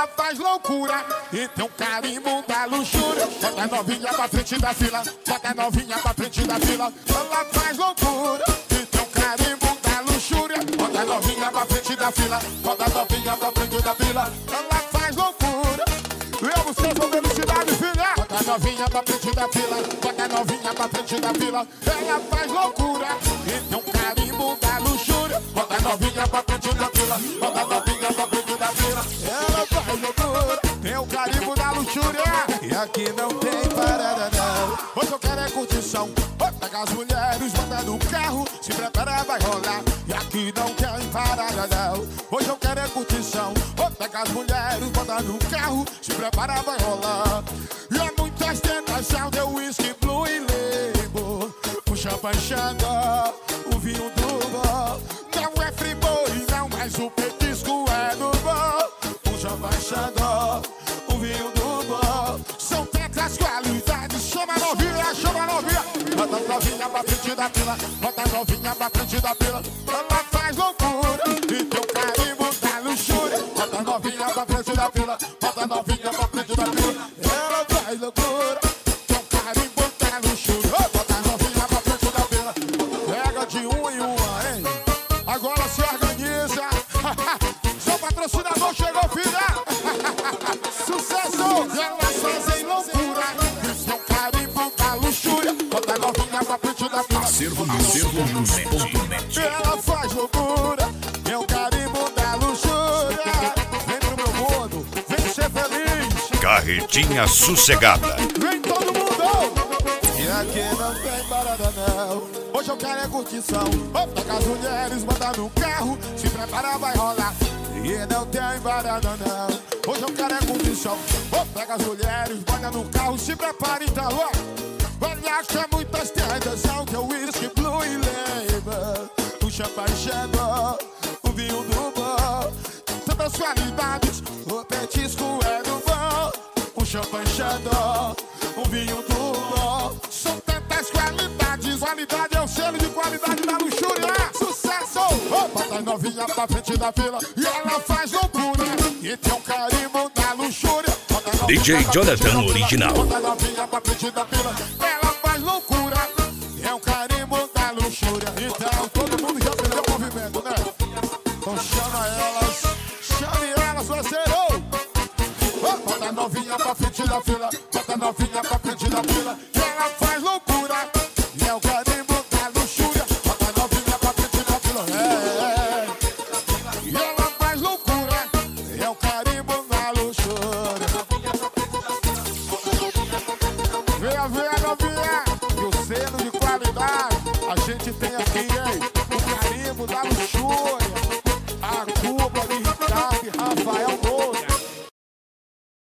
ela faz loucura e tem um carimbo da luxúria. Bota a novinha pra frente da fila, bota a novinha pra frente da fila. Ela faz loucura e tem um carimbo da luxúria. Bota a novinha pra frente da fila, bota a novinha pra frente da fila. Ela faz loucura. Eu busquei sua velocidade, filha. Bota a novinha pra frente da fila, bota a novinha pra frente da fila. Ela faz loucura e tem um carimbo da luxúria. Bota a novinha pra frente da fila, bota a novinha pra frente da fila. Ela faz loucura, tem o carimbo da luxúria. E aqui não tem parada não. Hoje eu quero é curtição. Pega as mulheres, bota no carro, se prepara, vai rolar. E aqui não tem parada não. Hoje eu quero é curtição. Pega as mulheres, bota no carro, se prepara, vai rolar. E é muita ostentação, deu whisky, blue e label. O champanhe Xandó, o vinho do bom. Não é friboi, não, mas o petisco é do bom. O champanhe Xandó, o vinho do bom. São tantas qualidades, chama a novinha, chama a novinha. Bota a novinha pra frente da fila, bota a novinha pra frente da fila. Ela faz loucura e tem um carimbo da luxúria. Bota a novinha pra frente da fila, bota a novinha pra frente da fila. Ela faz loucura, tem um carimbo da luxúria. Bota a novinha pra frente da fila. Pega de um em uma, hein? Agora se organiza. Seu patrocinador chegou, filha. Sucesso! Elas fazem loucura, isso é um carimbo da luxúria. Bota a novinha pra frente da fila. Acervo.net. Ela faz loucura, é um carimbo da luxúria. Vem pro meu mundo, vem ser feliz. Carretinha sossegada. Vem todo mundo! E aqui não tem parada não. Hoje eu quero é curtição. Pega as mulheres, bota no carro, se prepara, vai rolar. E não tem parada não. Hoje eu quero é curtição. Pega as mulheres, bota no carro, se prepara e tá louco. Olha que é muita ostentação, que é o whisky, blue e label. O champanhe Xandó, o vinho do bom. Tantas qualidades, o petisco é do bom. O champanhe Xandó, o vinho do bom. São tantas qualidades, qualidade é o selo de qualidade da luxúria. Sucesso! Bota a novinha pra frente da fila e ela faz loucura. E tem um carimbo da luxúria. DJ Jonathan Original. Bota a novinha pra frente da fila, ela faz loucura. É um carimbo da luxúria. Então todo mundo já perdeu o movimento, né? Então chame elas, parceiro. Bota a novinha pra frente da fila, bota a novinha pra frente da fila. E ela faz loucura. É o carimbo da luxúria. Bota a novinha pra frente da fila. E ela faz loucura. É o carimbo da luxúria. Venha, novinha. E o selo de qualidade a gente tem aqui, hein? O carimbo da luxúria.